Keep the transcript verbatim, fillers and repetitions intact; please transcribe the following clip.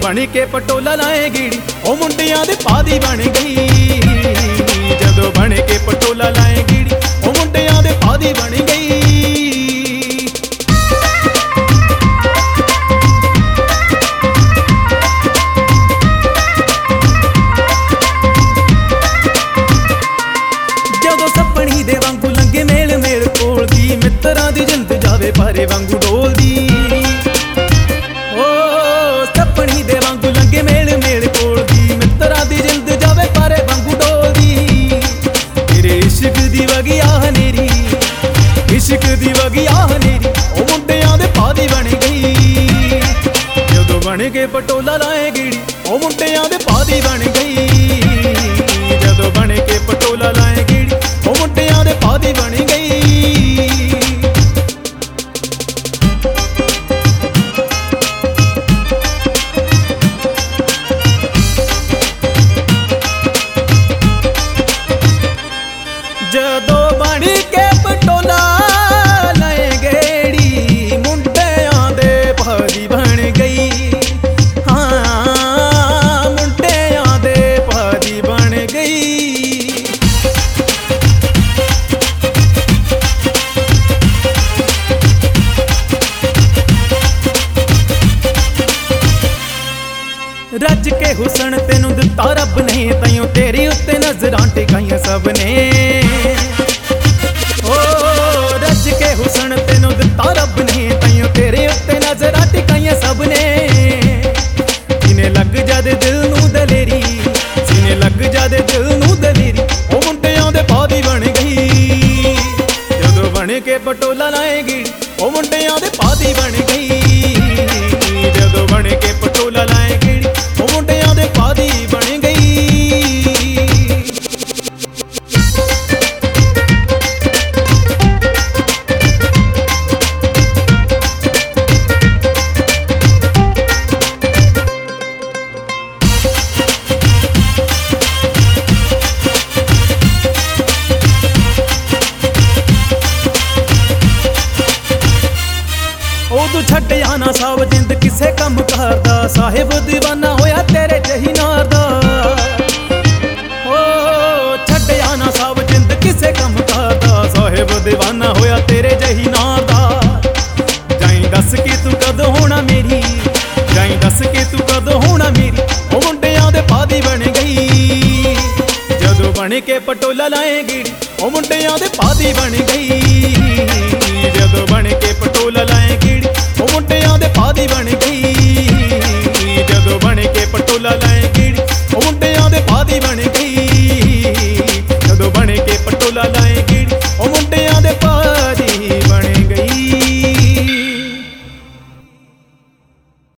बन के पटोला लाए गीड़ी ओ मुंडियां दे पादी बन गई। जदों बन के पटोला लाए गीड़ी ओ मुंडियां दे पादी बन गई। जदों सपनी दे वांगू लंगे मेल मेल कोलदी मित्तरां दी जिंद जावे पारे वांगू डोलदी। इश्क दी वगी आह नेरी ओ मुंडियां दे पादी बन गई। जदों बन के पटोला लाए गीड़ी ओ मुंडियां दे पादी बन गई। जदों बन के पटोला लाए गीड़ी ओ मुंडियां दे पादी बन गई। जदों बन के पटोला रज के हुसन तेनू दिता रब ने तैयों तेरी उत्ते नजरां टिकाइयां सब ने। ओ रज के हुसन तेनू दिता रब ने तैयों तेरे उत्ते नजरां टिकाइयां सब ने। सीने लग जादे दिल नू दलेरी सीने लग जादे दिल नू दलेरी ओ मुंडियां दे पादी बन गई। जदों बन के पटोला लाए गीड़ी ओ मुंडियां दे पादी बन गई। जदों बन के पटोला लाए गीड़ी ओ मुंडियां दे पादी बन गई। तू छड्ड जाना साब जिंद किसे कम करदा साहिब दीवाना होया तेरे जही नार दा। ओ छड्ड जाना साब जिंद किसे कम करदा साहिब दीवाना होया तेरे जही नार दा। जाई दस के तू कदों होना मेरी जाई दस के तू कदों होना मेरी ओ मुंडियां दे पादी बन गई। जदों बन के पटोला लाए गीड़ी ओ मुंडियां दे पादी बन गई। जदों बन के पटोला लाए गीड़ी ओ मुंडियां दे पादी बन गई।